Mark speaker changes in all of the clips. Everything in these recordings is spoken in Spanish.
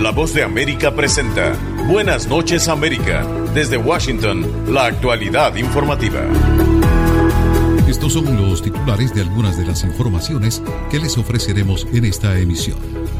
Speaker 1: La Voz de América presenta Buenas noches, América. Desde Washington, la actualidad informativa.
Speaker 2: Estos son los titulares de algunas de las informaciones que les ofreceremos en esta emisión.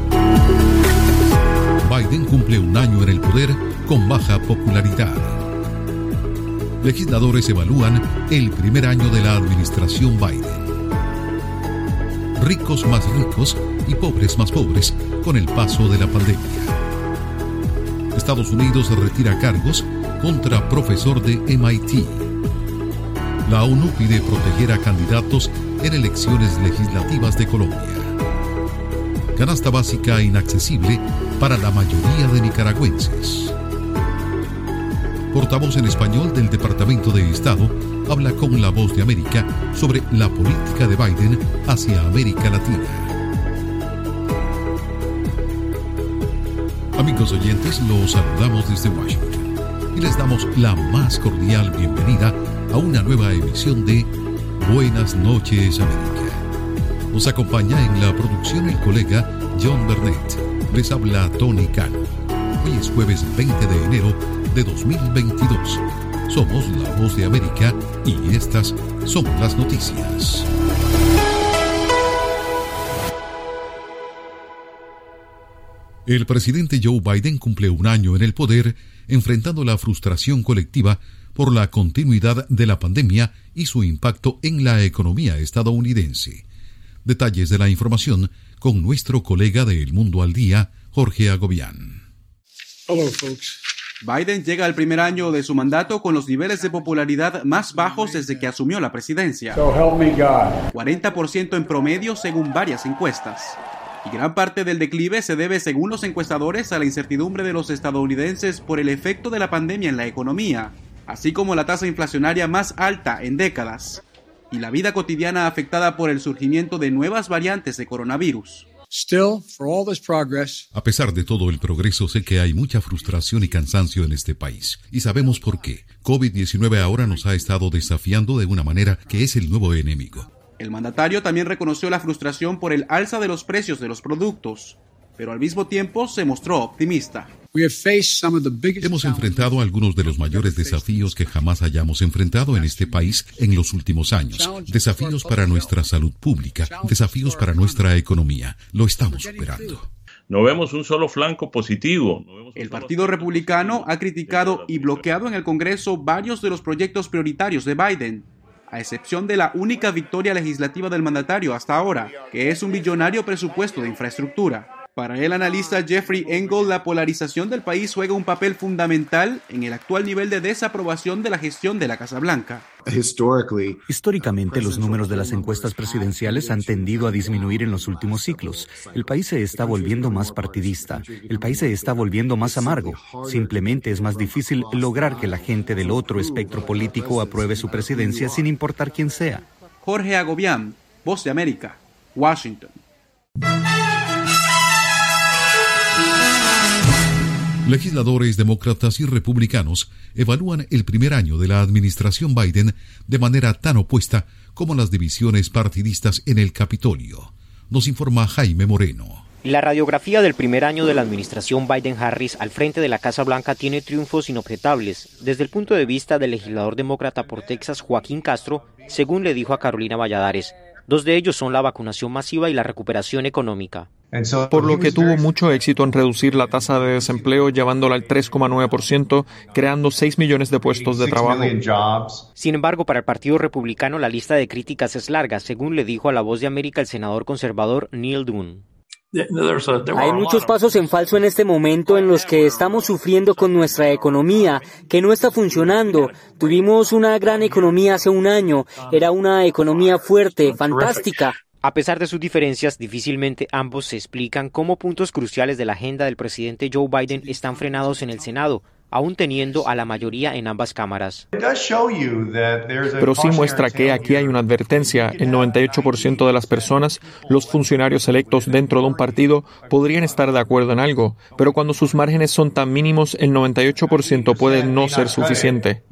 Speaker 2: Biden cumple un año en el poder con baja popularidad. Legisladores evalúan el primer año de la administración Biden. Ricos más ricos y pobres más pobres con el paso de la pandemia. Estados Unidos retira cargos contra profesor de MIT. La ONU pide proteger a candidatos en elecciones legislativas de Colombia. Canasta básica inaccesible para la mayoría de nicaragüenses. Portavoz en español del Departamento de Estado habla con La Voz de América sobre la política de Biden hacia América Latina. Amigos oyentes, los saludamos desde Washington y les damos la más cordial bienvenida a una nueva emisión de Buenas noches, América. Nos acompaña en la producción el colega John Burnett. Les habla Tony Cano. Hoy es jueves 20 de enero de 2022. Somos La Voz de América y estas son las noticias. El presidente Joe Biden cumple un año en el poder, enfrentando la frustración colectiva por la continuidad de la pandemia y su impacto en la economía estadounidense. Detalles de la información con nuestro colega de El Mundo al Día, Jorge Agobián.
Speaker 3: Hello, folks.
Speaker 4: Biden llega al primer año de su mandato con los niveles de popularidad más bajos desde que asumió la presidencia. 40% en promedio según varias encuestas. Y gran parte del declive se debe, según los encuestadores, a la incertidumbre de los estadounidenses por el efecto de la pandemia en la economía, así como la tasa inflacionaria más alta en décadas, y la vida cotidiana afectada por el surgimiento de nuevas variantes de coronavirus.
Speaker 2: A pesar de todo el progreso, sé que hay mucha frustración y cansancio en este país. Y sabemos por qué. COVID-19 ahora nos ha estado desafiando de una manera que es el nuevo enemigo.
Speaker 4: El mandatario también reconoció la frustración por el alza de los precios de los productos, pero al mismo tiempo se mostró optimista.
Speaker 2: Hemos enfrentado algunos de los mayores desafíos que jamás hayamos enfrentado en este país en los últimos años. Desafíos para nuestra salud pública, desafíos para nuestra economía. Lo estamos superando.
Speaker 5: No vemos un solo flanco positivo.
Speaker 4: El Partido Republicano ha criticado y bloqueado en el Congreso varios de los proyectos prioritarios de Biden, a excepción de la única victoria legislativa del mandatario hasta ahora, que es un billonario presupuesto de infraestructura. Para el analista Jeffrey Engel, la polarización del país juega un papel fundamental en el actual nivel de desaprobación de la gestión de la Casa Blanca.
Speaker 6: Históricamente, los números de las encuestas presidenciales han tendido a disminuir en los últimos ciclos. El país se está volviendo más partidista. El país se está volviendo más amargo. Simplemente es más difícil lograr que la gente del otro espectro político apruebe su presidencia sin importar quién sea.
Speaker 4: Jorge Agobián, Voz de América, Washington.
Speaker 2: Legisladores demócratas y republicanos evalúan el primer año de la administración Biden de manera tan opuesta como las divisiones partidistas en el Capitolio. Nos informa Jaime Moreno.
Speaker 7: La radiografía del primer año de la administración Biden-Harris al frente de la Casa Blanca tiene triunfos inobjetables desde el punto de vista del legislador demócrata por Texas, Joaquín Castro, según le dijo a Carolina Valladares. Dos de ellos son la vacunación masiva y la recuperación económica.
Speaker 8: Por lo que tuvo mucho éxito en reducir la tasa de desempleo, llevándola al 3,9%, creando 6 millones de puestos de trabajo.
Speaker 7: Sin embargo, para el Partido Republicano la lista de críticas es larga, según le dijo a La Voz de América el senador conservador Neil Dunn.
Speaker 9: Hay muchos pasos en falso en este momento en los que estamos sufriendo con nuestra economía, que no está funcionando. Tuvimos una gran economía hace un año, era una economía fuerte, fantástica.
Speaker 7: A pesar de sus diferencias, difícilmente ambos se explican cómo puntos cruciales de la agenda del presidente Joe Biden están frenados en el Senado, aún teniendo a la mayoría en ambas cámaras.
Speaker 8: Pero sí muestra que aquí hay una advertencia. El 98% de las personas, los funcionarios electos dentro de un partido, podrían estar de acuerdo en algo, pero cuando sus márgenes son tan mínimos, el 98% puede no ser suficiente.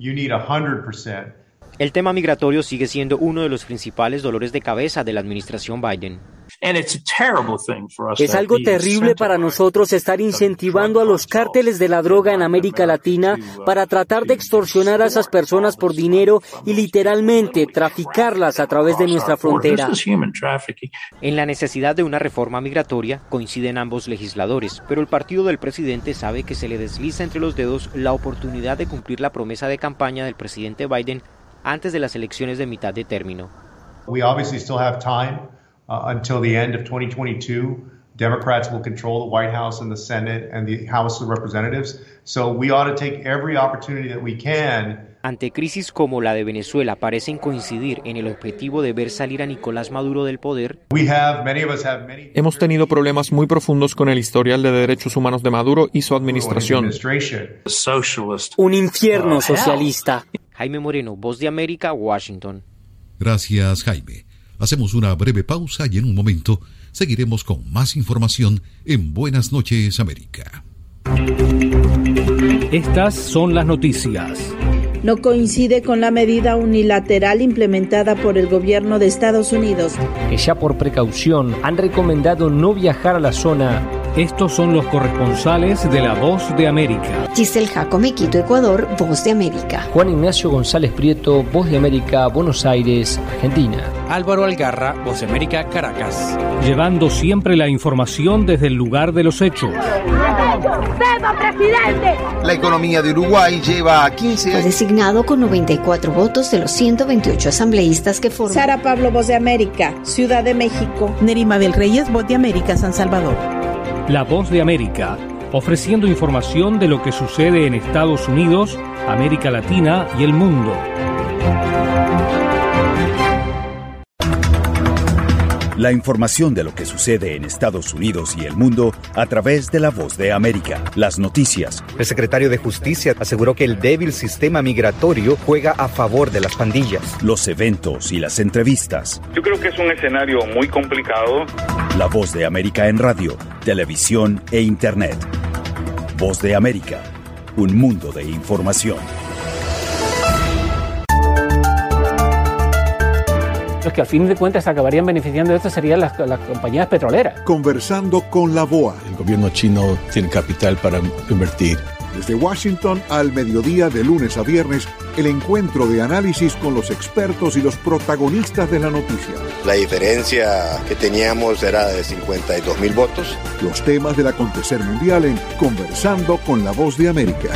Speaker 7: El tema migratorio sigue siendo uno de los principales dolores de cabeza de la administración Biden.
Speaker 9: Es algo terrible para nosotros estar incentivando a los cárteles de la droga en América Latina para tratar de extorsionar a esas personas por dinero y literalmente traficarlas a través de nuestra frontera.
Speaker 7: En la necesidad de una reforma migratoria coinciden ambos legisladores, pero el partido del presidente sabe que se le desliza entre los dedos la oportunidad de cumplir la promesa de campaña del presidente Biden antes de las elecciones de mitad de término.
Speaker 10: We obviously still have time until the end of 2022. Democrats will control the White House and the Senate and the House of Representatives. So we ought to take every opportunity that we can.
Speaker 7: Ante crisis como la de Venezuela parecen coincidir en el objetivo de ver salir a Nicolás Maduro del poder.
Speaker 8: Hemos tenido problemas muy profundos con el historial de derechos humanos de Maduro y su administración.
Speaker 9: Un infierno socialista.
Speaker 7: Jaime Moreno, Voz de América, Washington.
Speaker 2: Gracias, Jaime. Hacemos una breve pausa y en un momento seguiremos con más información en Buenas noches, América.
Speaker 11: Estas son las noticias.
Speaker 12: No coincide con la medida unilateral implementada por el gobierno de Estados Unidos,
Speaker 11: que ya por precaución han recomendado no viajar a la zona. Estos son los corresponsales de La Voz de América.
Speaker 13: Giselle Jacome, Quito, Ecuador, Voz de América.
Speaker 11: Juan Ignacio González Prieto, Voz de América, Buenos Aires, Argentina.
Speaker 14: Álvaro Algarra, Voz de América, Caracas.
Speaker 11: Llevando siempre la información desde el lugar de los hechos.
Speaker 15: La economía de Uruguay lleva 15 años.
Speaker 13: Fue designado con 94 votos de los 128 asambleístas que forman.
Speaker 12: Sara Pablo, Voz de América, Ciudad de México.
Speaker 16: Nerima del Reyes, Voz de América, San Salvador.
Speaker 11: La Voz de América, ofreciendo información de lo que sucede en Estados Unidos, América Latina y el mundo.
Speaker 17: La información de lo que sucede en Estados Unidos y el mundo a través de La Voz de América. Las noticias.
Speaker 6: El secretario de Justicia aseguró que el débil sistema migratorio juega a favor de las pandillas.
Speaker 17: Los eventos y las entrevistas.
Speaker 18: Yo creo que es un escenario muy complicado.
Speaker 17: La Voz de América en radio, televisión e internet. Voz de América, un mundo de información.
Speaker 19: Los que al fin de cuentas acabarían beneficiando de esto serían las compañías petroleras.
Speaker 3: Conversando con la BOA.
Speaker 20: El gobierno chino tiene capital para invertir.
Speaker 3: Desde Washington al mediodía de lunes a viernes, el encuentro de análisis con los expertos y los protagonistas de la noticia.
Speaker 21: La diferencia que teníamos era de 52,000 votos.
Speaker 3: Los temas del acontecer mundial en Conversando con la Voz de América.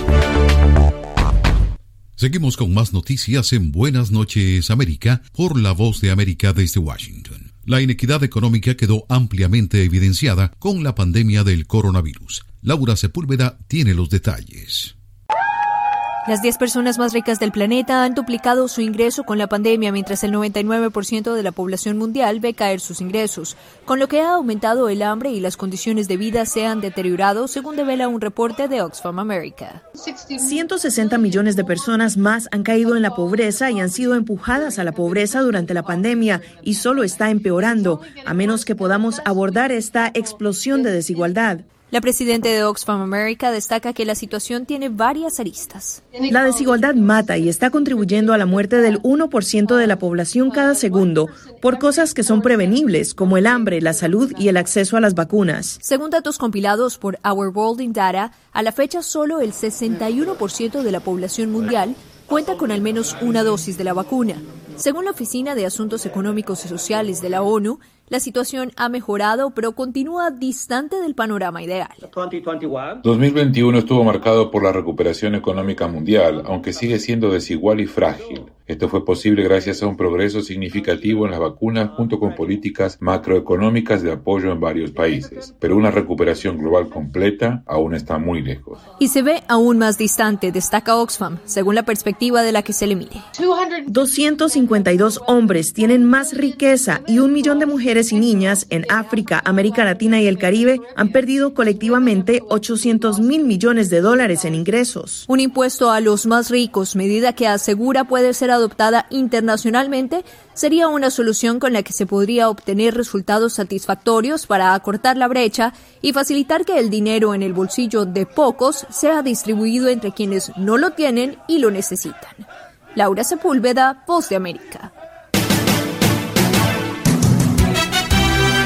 Speaker 2: Seguimos con más noticias en Buenas noches, América, por La Voz de América desde Washington. La inequidad económica quedó ampliamente evidenciada con la pandemia del coronavirus. Laura Sepúlveda tiene los detalles.
Speaker 22: Las 10 personas más ricas del planeta han duplicado su ingreso con la pandemia, mientras el 99% de la población mundial ve caer sus ingresos, con lo que ha aumentado el hambre y las condiciones de vida se han deteriorado, según devela un reporte de Oxfam America.
Speaker 23: 160 millones de personas más han caído en la pobreza y han sido empujadas a la pobreza durante la pandemia, y solo está empeorando, a menos que podamos abordar esta explosión de desigualdad.
Speaker 22: La presidenta de Oxfam America destaca que la situación tiene varias aristas.
Speaker 23: La desigualdad mata y está contribuyendo a la muerte del 1% de la población cada segundo por cosas que son prevenibles, como el hambre, la salud y el acceso a las vacunas.
Speaker 22: Según datos compilados por Our World in Data, a la fecha solo el 61% de la población mundial cuenta con al menos una dosis de la vacuna. Según la Oficina de Asuntos Económicos y Sociales de la ONU, la situación ha mejorado, pero continúa distante del panorama ideal.
Speaker 24: 2021 estuvo marcado por la recuperación económica mundial, aunque sigue siendo desigual y frágil. Esto fue posible gracias a un progreso significativo en las vacunas junto con políticas macroeconómicas de apoyo en varios países. Pero una recuperación global completa aún está muy lejos.
Speaker 22: Y se ve aún más distante, destaca Oxfam, según la perspectiva de la que se le mire.
Speaker 23: 252 hombres tienen más riqueza y 1 millón de mujeres y niñas en África, América Latina y el Caribe han perdido colectivamente $800,000 millones en ingresos.
Speaker 22: Un impuesto a los más ricos, medida que asegura puede ser adoptada internacionalmente, sería una solución con la que se podría obtener resultados satisfactorios para acortar la brecha y facilitar que el dinero en el bolsillo de pocos sea distribuido entre quienes no lo tienen y lo necesitan. Laura Sepúlveda, Voz de América.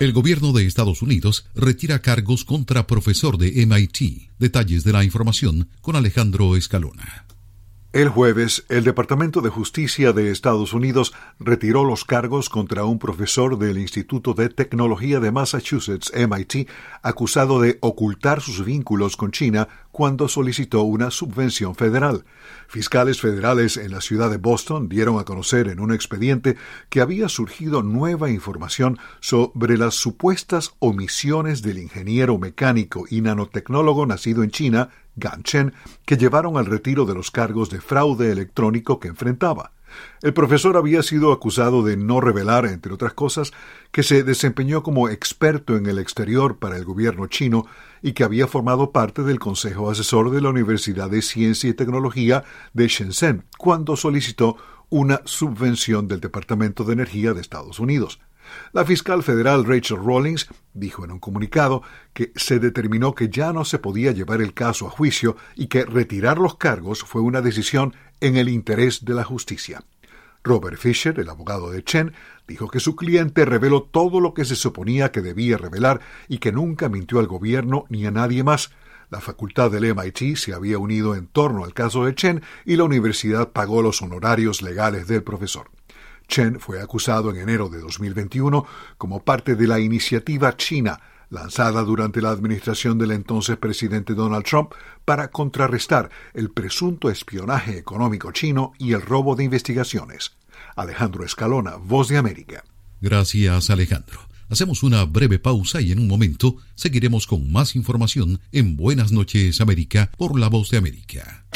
Speaker 2: El gobierno de Estados Unidos retira cargos contra profesor de MIT. Detalles de la información con Alejandro Escalona.
Speaker 3: El jueves, el Departamento de Justicia de Estados Unidos retiró los cargos contra un profesor del Instituto de Tecnología de Massachusetts, MIT, acusado de ocultar sus vínculos con China cuando solicitó una subvención federal. Fiscales federales en la ciudad de Boston dieron a conocer en un expediente que había surgido nueva información sobre las supuestas omisiones del ingeniero mecánico y nanotecnólogo nacido en China, Gan Chen, que llevaron al retiro de los cargos de fraude electrónico que enfrentaba. El profesor había sido acusado de no revelar, entre otras cosas, que se desempeñó como experto en el exterior para el gobierno chino y que había formado parte del Consejo Asesor de la Universidad de Ciencia y Tecnología de Shenzhen cuando solicitó una subvención del Departamento de Energía de Estados Unidos. La fiscal federal Rachel Rawlings dijo en un comunicado que se determinó que ya no se podía llevar el caso a juicio y que retirar los cargos fue una decisión en el interés de la justicia. Robert Fisher, el abogado de Chen, dijo que su cliente reveló todo lo que se suponía que debía revelar y que nunca mintió al gobierno ni a nadie más. La facultad del MIT se había unido en torno al caso de Chen y la universidad pagó los honorarios legales del profesor. Chen fue acusado en enero de 2021 como parte de la iniciativa china lanzada durante la administración del entonces presidente Donald Trump para contrarrestar el presunto espionaje económico chino y el robo de investigaciones. Alejandro Escalona, Voz de América.
Speaker 2: Gracias, Alejandro. Hacemos una breve pausa y en un momento seguiremos con más información en Buenas noches, América, por La Voz de América.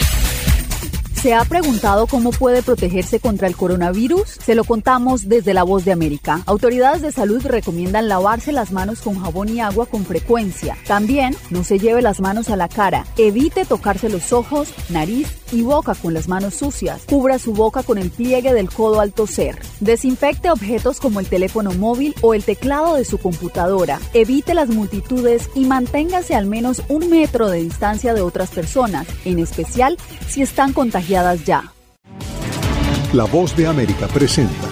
Speaker 1: ¿Se ha preguntado cómo puede protegerse contra el coronavirus? Se lo contamos desde La Voz de América. Autoridades de salud recomiendan lavarse las manos con jabón y agua con frecuencia. También no se lleve las manos a la cara. Evite tocarse los ojos, nariz y boca con las manos sucias. Cubra su boca con el pliegue del codo al toser. Desinfecte objetos como el teléfono móvil o el teclado de su computadora. Evite las multitudes y manténgase al menos 1 metro de distancia de otras personas, en especial si están contagiadas ya.
Speaker 3: La Voz de América presenta.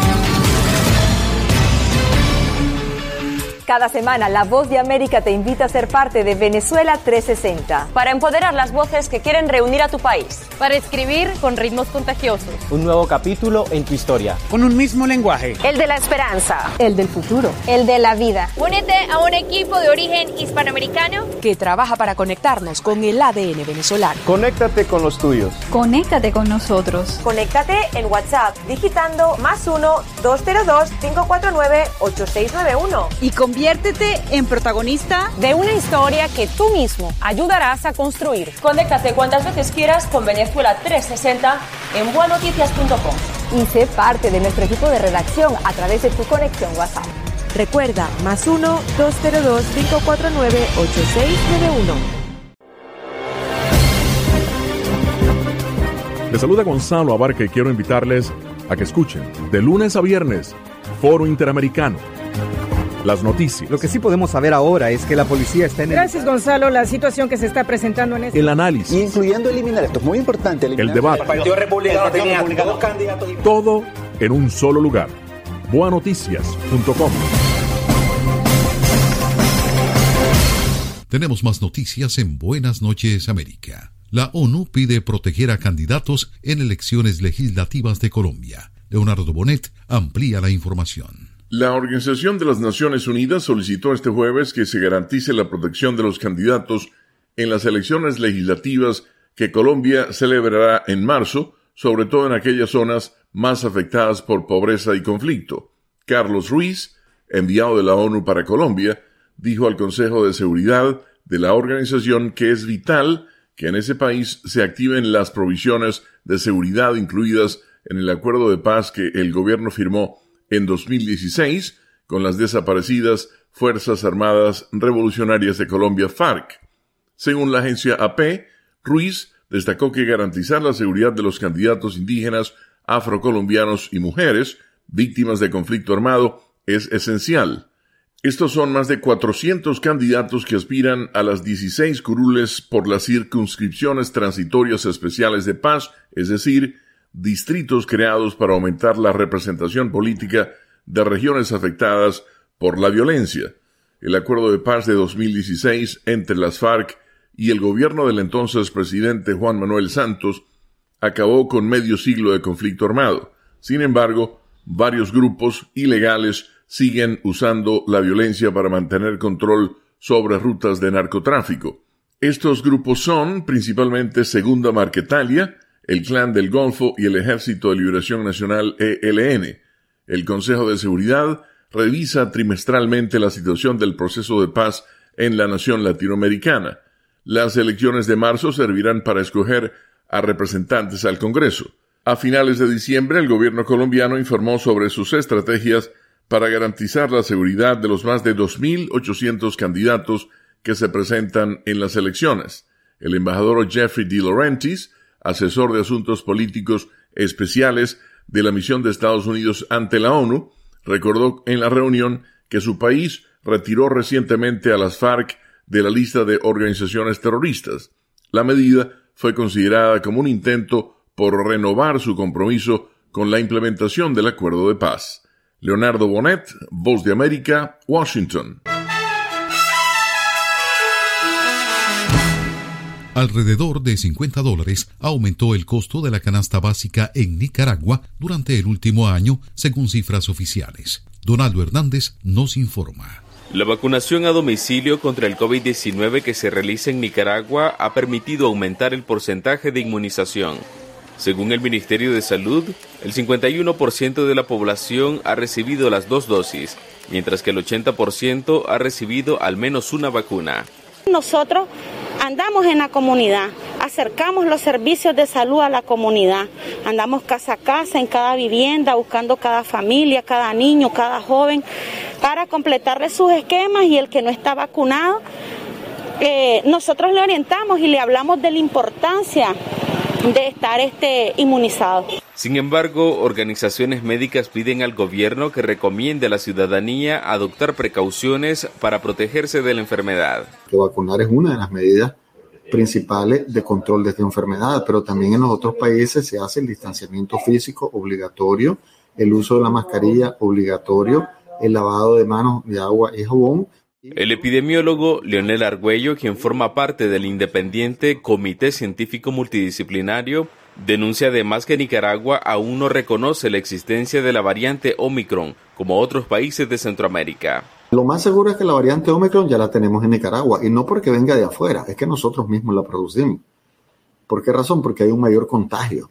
Speaker 4: Cada semana, La Voz de América te invita a ser parte de Venezuela 360.
Speaker 5: Para empoderar las voces que quieren reunir a tu país.
Speaker 10: Para escribir con ritmos contagiosos.
Speaker 25: Un nuevo capítulo en tu historia.
Speaker 26: Con un mismo lenguaje.
Speaker 5: El de la esperanza.
Speaker 4: El del futuro.
Speaker 5: El de la vida.
Speaker 10: Únete a un equipo de origen hispanoamericano
Speaker 27: que trabaja para conectarnos con el ADN venezolano.
Speaker 28: Conéctate con los tuyos.
Speaker 29: Conéctate con nosotros.
Speaker 5: Conéctate en WhatsApp digitando +1 202 549 8691.
Speaker 29: Y conviértete en protagonista
Speaker 5: de una historia que tú mismo ayudarás a construir.
Speaker 10: Conéctate cuantas veces quieras con Venezuela 360 en buenoticias.com.
Speaker 4: Y sé parte de nuestro equipo de redacción a través de tu conexión WhatsApp.
Speaker 27: Recuerda, +1 202 549 8691.
Speaker 30: Les saluda Gonzalo Abarca y quiero invitarles a que escuchen de lunes a viernes Foro Interamericano. Las noticias.
Speaker 31: Lo que sí podemos saber ahora es que la policía está en
Speaker 32: Gracias, Gonzalo. La situación que se está presentando en este...
Speaker 30: El análisis.
Speaker 31: Incluyendo eliminar, esto es muy importante.
Speaker 30: El debate.
Speaker 31: El Partido Republicano tenía 2 candidatos.
Speaker 30: Todo en un solo lugar. Buenoticias.com.
Speaker 2: Tenemos más noticias en Buenas noches, América. La ONU pide proteger a candidatos en elecciones legislativas de Colombia. Leonardo Bonet amplía la información.
Speaker 33: La Organización de las Naciones Unidas solicitó este jueves que se garantice la protección de los candidatos en las elecciones legislativas que Colombia celebrará en marzo, sobre todo en aquellas zonas más afectadas por pobreza y conflicto. Carlos Ruiz, enviado de la ONU para Colombia, dijo al Consejo de Seguridad de la organización que es vital que en ese país se activen las provisiones de seguridad incluidas en el acuerdo de paz que el gobierno firmó en 2016 con las desaparecidas Fuerzas Armadas Revolucionarias de Colombia, FARC. Según la agencia AP, Ruiz destacó que garantizar la seguridad de los candidatos indígenas, afrocolombianos y mujeres víctimas de conflicto armado es esencial. Estos son más de 400 candidatos que aspiran a las 16 curules por las circunscripciones transitorias especiales de paz, es decir, distritos creados para aumentar la representación política de regiones afectadas por la violencia. El acuerdo de paz de 2016 entre las FARC y el gobierno del entonces presidente Juan Manuel Santos acabó con medio siglo de conflicto armado. Sin embargo, varios grupos ilegales siguen usando la violencia para mantener control sobre rutas de narcotráfico. Estos grupos son principalmente Segunda Marquetalia, el Clan del Golfo y el Ejército de Liberación Nacional ELN. El Consejo de Seguridad revisa trimestralmente la situación del proceso de paz en la nación latinoamericana. Las elecciones de marzo servirán para escoger a representantes al Congreso. A finales de diciembre, el gobierno colombiano informó sobre sus estrategias para garantizar la seguridad de los más de 2.800 candidatos que se presentan en las elecciones. El embajador Jeffrey De Laurentiis, asesor de asuntos políticos especiales de la misión de Estados Unidos ante la ONU, recordó en la reunión que su país retiró recientemente a las FARC de la lista de organizaciones terroristas. La medida fue considerada como un intento por renovar su compromiso con la implementación del acuerdo de paz. Leonardo Bonet, Voz de América, Washington.
Speaker 2: Alrededor de $50 aumentó el costo de la canasta básica en Nicaragua durante el último año, según cifras oficiales. Donaldo Hernández nos informa.
Speaker 6: La vacunación a domicilio contra el COVID-19 que se realiza en Nicaragua ha permitido aumentar el porcentaje de inmunización. Según el Ministerio de Salud, el 51% de la población ha recibido las 2 dosis, mientras que el 80% ha recibido al menos una vacuna.
Speaker 7: Nosotros andamos en la comunidad, acercamos los servicios de salud a la comunidad, andamos casa a casa, en cada vivienda, buscando cada familia, cada niño, cada joven, para completarle sus esquemas, y el que no está vacunado, nosotros le orientamos y le hablamos de la importancia de estar inmunizado.
Speaker 6: Sin embargo, organizaciones médicas piden al gobierno que recomiende a la ciudadanía adoptar precauciones para protegerse de la enfermedad.
Speaker 8: Que vacunar es una de las medidas principales de control de esta enfermedad, pero también en los otros países se hace el distanciamiento físico obligatorio, el uso de la mascarilla obligatorio, el lavado de manos de agua y jabón.
Speaker 6: El epidemiólogo Leonel Argüello, quien forma parte del independiente Comité Científico Multidisciplinario, denuncia además que Nicaragua aún no reconoce la existencia de la variante Omicron, como otros países de Centroamérica.
Speaker 8: Lo más seguro es que la variante Omicron ya la tenemos en Nicaragua, y no porque venga de afuera, es que nosotros mismos la producimos. ¿Por qué razón? Porque hay un mayor contagio.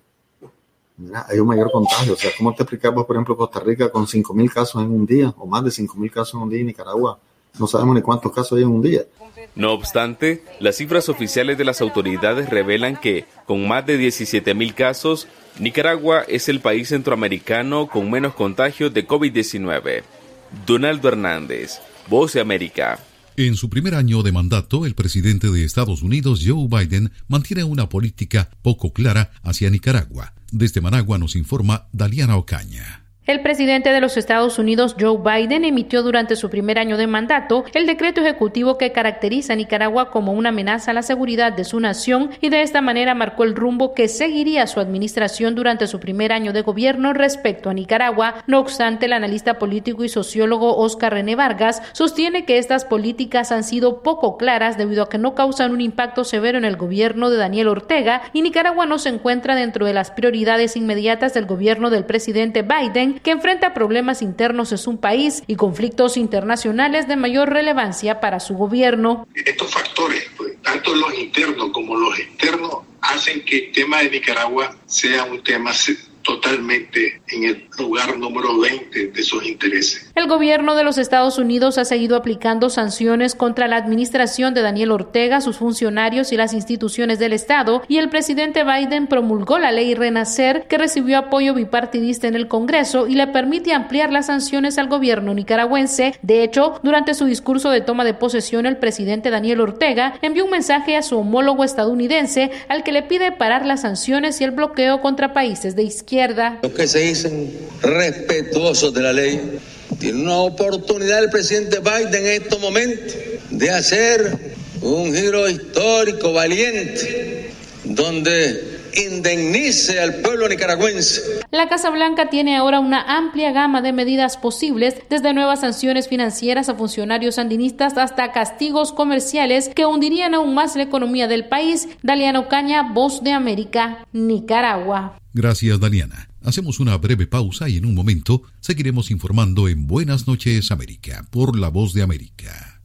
Speaker 8: Mira, hay un mayor contagio. O sea, ¿cómo te explicamos, por ejemplo, Costa Rica con 5.000 casos en un día, o más de 5.000 casos en un día, y Nicaragua no sabemos ni cuántos casos hay en un día?
Speaker 6: No obstante, las cifras oficiales de las autoridades revelan que, con más de 17.000 casos, Nicaragua es el país centroamericano con menos contagios de COVID-19. Donaldo Hernández, Voz de América.
Speaker 2: En su primer año de mandato, el presidente de Estados Unidos, Joe Biden, mantiene una política poco clara hacia Nicaragua. Desde Managua nos informa Daliana Ocaña.
Speaker 9: El presidente de los Estados Unidos, Joe Biden, emitió durante su primer año de mandato el decreto ejecutivo que caracteriza a Nicaragua como una amenaza a la seguridad de su nación, y de esta manera marcó el rumbo que seguiría su administración durante su primer año de gobierno respecto a Nicaragua. No obstante, el analista político y sociólogo Oscar René Vargas sostiene que estas políticas han sido poco claras debido a que no causan un impacto severo en el gobierno de Daniel Ortega, y Nicaragua no se encuentra dentro de las prioridades inmediatas del gobierno del presidente Biden, que enfrenta problemas internos en su país y conflictos internacionales de mayor relevancia para su gobierno.
Speaker 11: Estos factores, pues, tanto los internos como los externos, hacen que el tema de Nicaragua sea un tema totalmente en el lugar número 20 de sus intereses.
Speaker 9: El gobierno de los Estados Unidos ha seguido aplicando sanciones contra la administración de Daniel Ortega, sus funcionarios y las instituciones del Estado, y el presidente Biden promulgó la ley Renacer, que recibió apoyo bipartidista en el Congreso y le permite ampliar las sanciones al gobierno nicaragüense. De hecho, durante su discurso de toma de posesión, el presidente Daniel Ortega envió un mensaje a su homólogo estadounidense al que le pide parar las sanciones y el bloqueo contra países de izquierda. Los
Speaker 12: que se dicen respetuosos de la ley, tiene una oportunidad el presidente Biden en estos momentos de hacer un giro histórico valiente, donde indemnice al pueblo nicaragüense.
Speaker 9: La Casa Blanca tiene ahora una amplia gama de medidas posibles, desde nuevas sanciones financieras a funcionarios sandinistas hasta castigos comerciales que hundirían aún más la economía del país. Daliana Ocaña, Voz de América, Nicaragua.
Speaker 2: Gracias, Daliana. Hacemos una breve pausa y en un momento seguiremos informando en Buenas noches, América, por La Voz de América.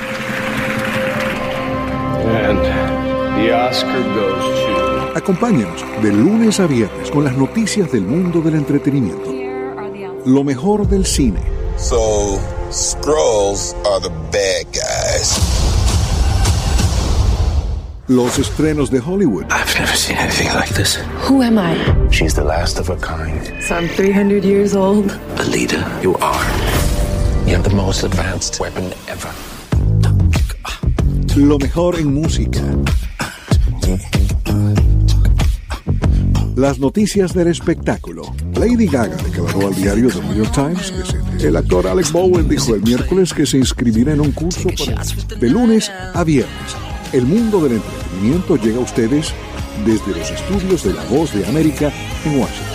Speaker 13: And the Oscar goes to...
Speaker 3: Acompáñenos de lunes a viernes con las noticias del mundo del entretenimiento. Lo mejor del cine.
Speaker 14: So, Skrulls are the bad guys.
Speaker 3: Los estrenos de Hollywood.
Speaker 14: I've never seen anything like this.
Speaker 15: Who am I?
Speaker 14: She's the last of her kind.
Speaker 15: So I'm 300 years old.
Speaker 14: A leader, you are. You have the most advanced weapon ever.
Speaker 3: Lo mejor en música. Las noticias del espectáculo. Lady Gaga declaró al diario The New York Times que el actor Alec Bowen dijo el miércoles que se inscribirá en un curso de lunes a viernes. El mundo del entretenimiento llega a ustedes desde los estudios de La Voz de América en Washington.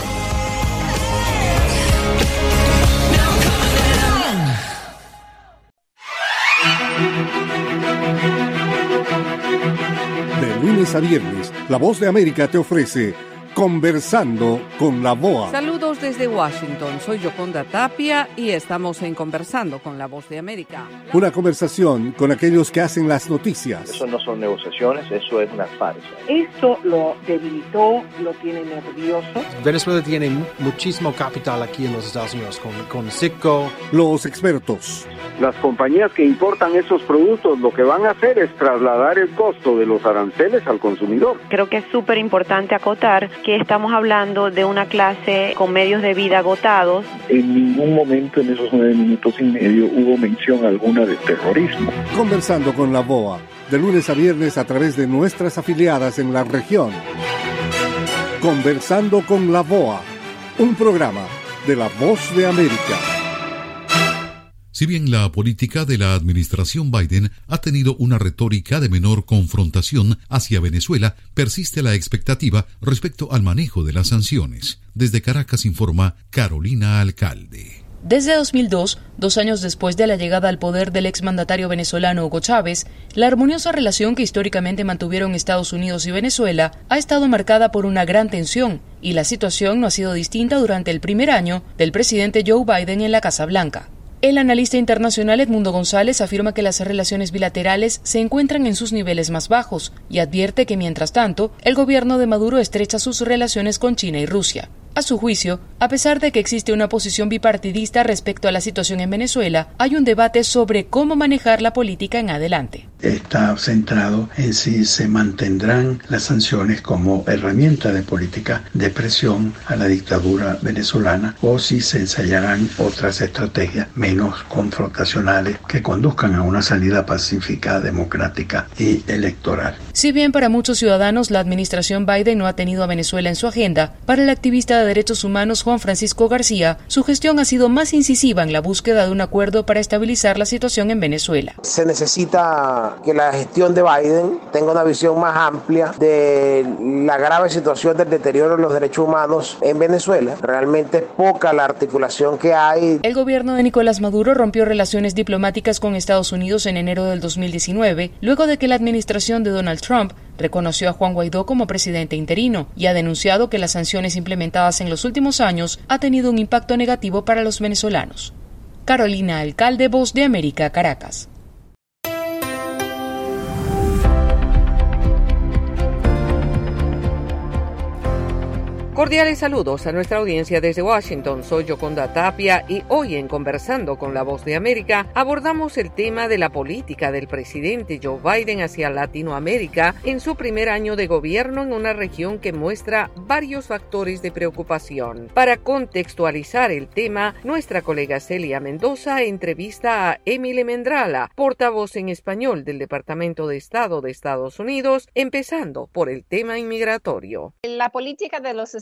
Speaker 3: De lunes a viernes, La Voz de América te ofrece Conversando con la VOA.
Speaker 16: Saludos desde Washington, soy Yoconda Tapia y estamos en Conversando con la Voz de América.
Speaker 3: Una conversación con aquellos que hacen las noticias.
Speaker 17: Eso no son negociaciones, eso es una farsa.
Speaker 18: Esto lo debilitó, lo tiene nervioso.
Speaker 19: Venezuela tiene muchísimo capital aquí en los Estados Unidos, con Citgo.
Speaker 3: Los expertos.
Speaker 20: Las compañías que importan esos productos lo que van a hacer es trasladar el costo de los aranceles al consumidor.
Speaker 21: Creo que es súper importante acotar que estamos hablando de una clase con medios de vida agotados.
Speaker 20: En ningún momento en esos 9 minutos y medio hubo mención alguna de terrorismo.
Speaker 3: Conversando con la VOA, de lunes a viernes a través de nuestras afiliadas en la región. Conversando con la VOA, un programa de La Voz de América.
Speaker 2: Si bien la política de la administración Biden ha tenido una retórica de menor confrontación hacia Venezuela, persiste la expectativa respecto al manejo de las sanciones. Desde Caracas informa Carolina Alcalde.
Speaker 23: Desde 2002, 2 años después de la llegada al poder del exmandatario venezolano Hugo Chávez, la armoniosa relación que históricamente mantuvieron Estados Unidos y Venezuela ha estado marcada por una gran tensión, y la situación no ha sido distinta durante el primer año del presidente Joe Biden en la Casa Blanca. El analista internacional Edmundo González afirma que las relaciones bilaterales se encuentran en sus niveles más bajos y advierte que, mientras tanto, el gobierno de Maduro estrecha sus relaciones con China y Rusia. A su juicio, a pesar de que existe una posición bipartidista respecto a la situación en Venezuela, hay un debate sobre cómo manejar la política en adelante.
Speaker 24: Está centrado en si se mantendrán las sanciones como herramienta de política de presión a la dictadura venezolana o si se ensayarán otras estrategias menos confrontacionales que conduzcan a una salida pacífica, democrática y electoral.
Speaker 23: Si bien para muchos ciudadanos la administración Biden no ha tenido a Venezuela en su agenda, para el activista de derechos humanos Juan Francisco García, su gestión ha sido más incisiva en la búsqueda de un acuerdo para estabilizar la situación en Venezuela.
Speaker 26: Se necesita que la gestión de Biden tenga una visión más amplia de la grave situación del deterioro de los derechos humanos en Venezuela. Realmente es poca la articulación que hay.
Speaker 23: El gobierno de Nicolás Maduro rompió relaciones diplomáticas con Estados Unidos en enero del 2019, luego de que la administración de Donald Trump reconoció a Juan Guaidó como presidente interino y ha denunciado que las sanciones implementadas en los últimos años ha tenido un impacto negativo para los venezolanos. Carolina Alcalde, Voz de América, Caracas.
Speaker 16: Cordiales saludos a nuestra audiencia desde Washington. Soy Yoconda Tapia y hoy en Conversando con la Voz de América abordamos el tema de la política del presidente Joe Biden hacia Latinoamérica en su primer año de gobierno en una región que muestra varios factores de preocupación. Para contextualizar el tema, nuestra colega Celia Mendoza entrevista a Emily Mendrala, portavoz en español del Departamento de Estado de Estados Unidos, empezando por el tema inmigratorio.
Speaker 28: La política de los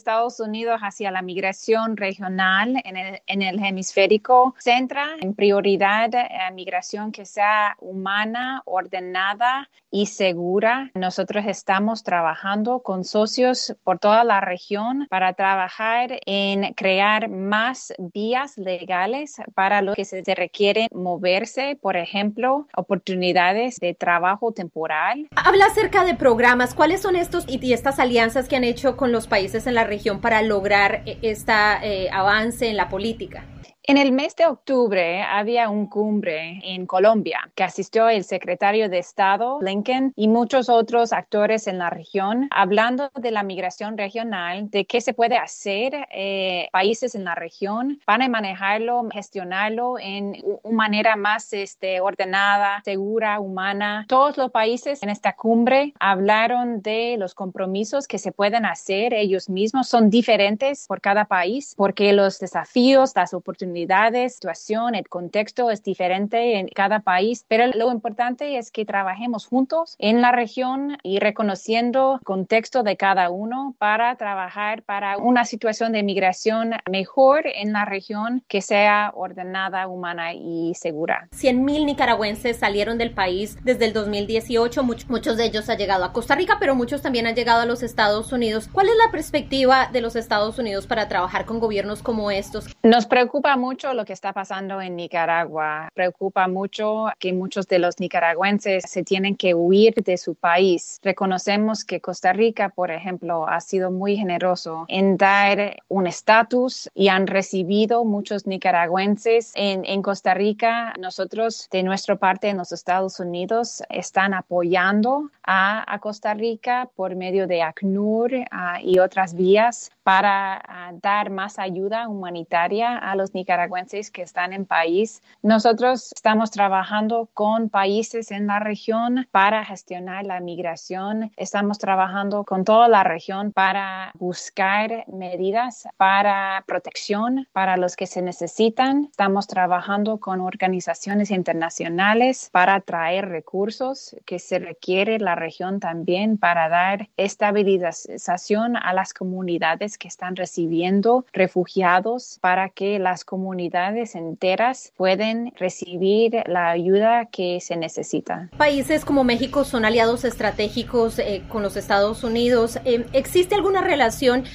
Speaker 1: Estados Unidos hacia la migración regional en el hemisférico centra en prioridad migración que sea humana, ordenada y segura. Nosotros estamos trabajando con socios por toda la región para trabajar en crear más vías legales para los que se requieren moverse, por ejemplo, oportunidades de trabajo temporal.
Speaker 4: Habla acerca de programas. ¿Cuáles son estos y estas alianzas que han hecho con los países en la región para lograr este avance en la política?
Speaker 1: En el mes de octubre había un cumbre en Colombia que asistió el secretario de Estado Blinken y muchos otros actores en la región hablando de la migración regional, de qué se puede hacer países en la región para manejarlo, gestionarlo en una manera más ordenada, segura, humana. Todos los países en esta cumbre hablaron de los compromisos que se pueden hacer ellos mismos. Son diferentes por cada país porque los desafíos, las oportunidades, situación, el contexto es diferente en cada país, pero lo importante es que trabajemos juntos en la región y reconociendo el contexto de cada uno para trabajar para una situación de migración mejor en la región que sea ordenada, humana y segura.
Speaker 4: 100,000 nicaragüenses salieron del país desde el 2018, muchos de ellos han llegado a Costa Rica, pero muchos también han llegado a los Estados Unidos. ¿Cuál es la perspectiva de los Estados Unidos para trabajar con gobiernos como estos?
Speaker 1: Nos preocupa mucho lo que está pasando en Nicaragua. Preocupa mucho que muchos de los nicaragüenses se tienen que huir de su país. Reconocemos que Costa Rica, por ejemplo, ha sido muy generoso en dar un estatus y han recibido muchos nicaragüenses en Costa Rica. Nosotros, de nuestra parte en los Estados Unidos, están apoyando a Costa Rica por medio de ACNUR y otras vías para dar más ayuda humanitaria a los nicaragüenses que están en país. Nosotros estamos trabajando con países en la región para gestionar la migración. Estamos trabajando con toda la región para buscar medidas para protección para los que se necesitan. Estamos trabajando con organizaciones internacionales para traer recursos que se requiere la región también para dar estabilización a las comunidades que están recibiendo refugiados para que las comunidades enteras pueden recibir la ayuda que se necesita.
Speaker 4: Países como México son aliados estratégicos con los Estados Unidos. ¿Existe alguna relación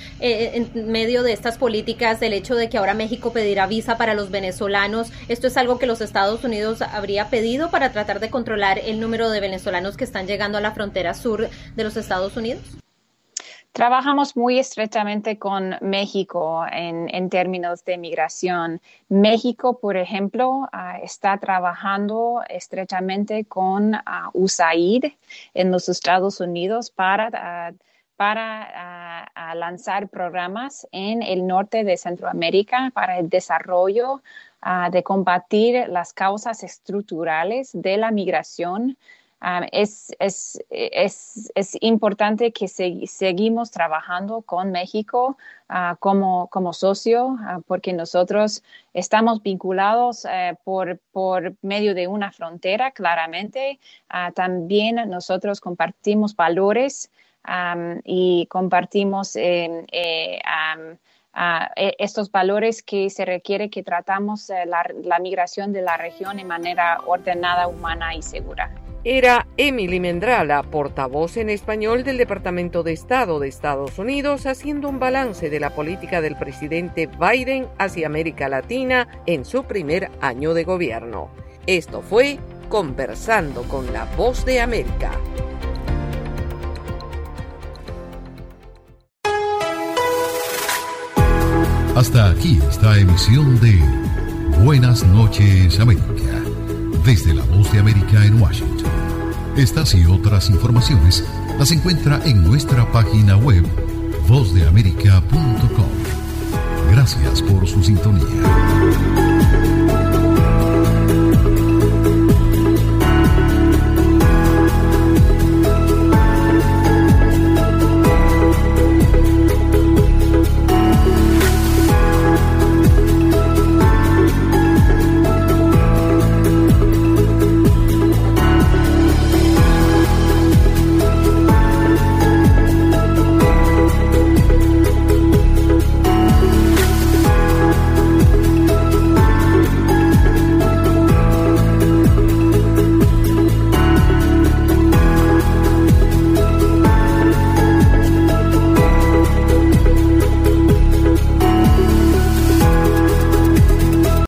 Speaker 4: en medio de estas políticas del hecho de que ahora México pedirá visa para los venezolanos? ¿Esto es algo que los Estados Unidos habría pedido para tratar de controlar el número de venezolanos que están llegando a la frontera sur de los Estados Unidos?
Speaker 1: Trabajamos muy estrechamente con México en términos de migración. México, por ejemplo, está trabajando estrechamente con USAID en los Estados Unidos para lanzar programas en el norte de Centroamérica para el desarrollo de combatir las causas estructurales de la migración. Es importante que seguimos trabajando con México como socio porque nosotros estamos vinculados por medio de una frontera, claramente. También nosotros compartimos valores y compartimos estos valores que se requiere que tratamos la migración de la región de manera ordenada, humana y segura.
Speaker 16: Era Emily Mendrala, portavoz en español del Departamento de Estado de Estados Unidos, haciendo un balance de la política del presidente Biden hacia América Latina en su primer año de gobierno. Esto fue Conversando con la Voz de América.
Speaker 2: Hasta aquí esta emisión de Buenas noches América, desde la Voz de América en Washington. Estas y otras informaciones las encuentra en nuestra página web vozdeamerica.com. Gracias por su sintonía.